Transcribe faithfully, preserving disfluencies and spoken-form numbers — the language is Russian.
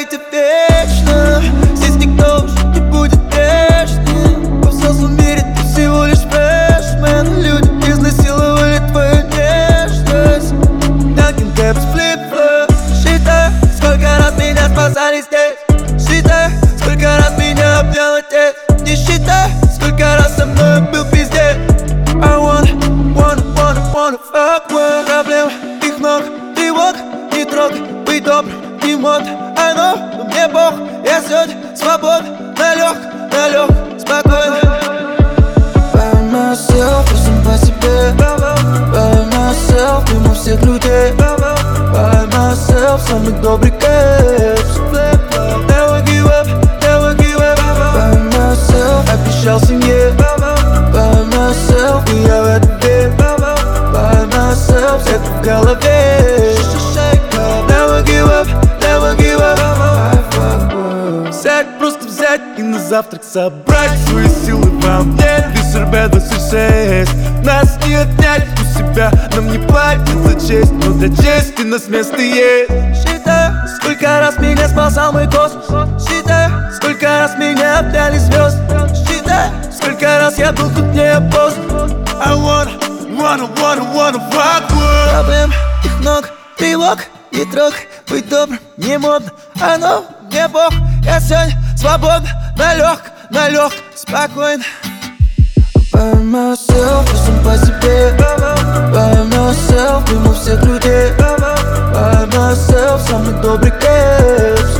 быть вечно. Здесь никто уже не будет прежним. Во взрослом мире ты всего лишь фрешмен. Люди изнасиловали твою нежность. Данкин Кэпс, флип-флоп. Считай, сколько раз меня спасали здесь. Считай, сколько раз меня обнял отец. Не считай, сколько раз со мной был пиздец. I wanna, wanna, wanna, wanna fuck with проблем, их много, тревог, не трогай, быть добрым, не модно. I know, но мне бог, я сегодня свободен, налег, налег, спокойно. By myself, просто по себе. By myself, мимо всех людей. By myself, самый добрый кэпс. Never give up, never give up. By myself, обещал семье. By myself, и я в это верю. By myself, это в голове. Never give up, never give up. Взять, просто взять и на завтрак собрать свои силы во мне. Весер бэ двадцать шесть. Нас не отнять у себя, нам не платят за честь, но для чести нас место есть. Считай, сколько раз меня спасал мой космос. Считай, сколько раз меня обняли звезды. Считай, сколько раз я был тут не опознан. I wanna, wanna, wanna, wanna fuck with. Проблем, их много, тревог, не трогай, быть добрым, не модно. I know, мне бог, я сегодня свободен, налег, налег, спокойно. By myself, я сам по себе. By myself, мимо всех людей. By myself, самый добрый кэпс.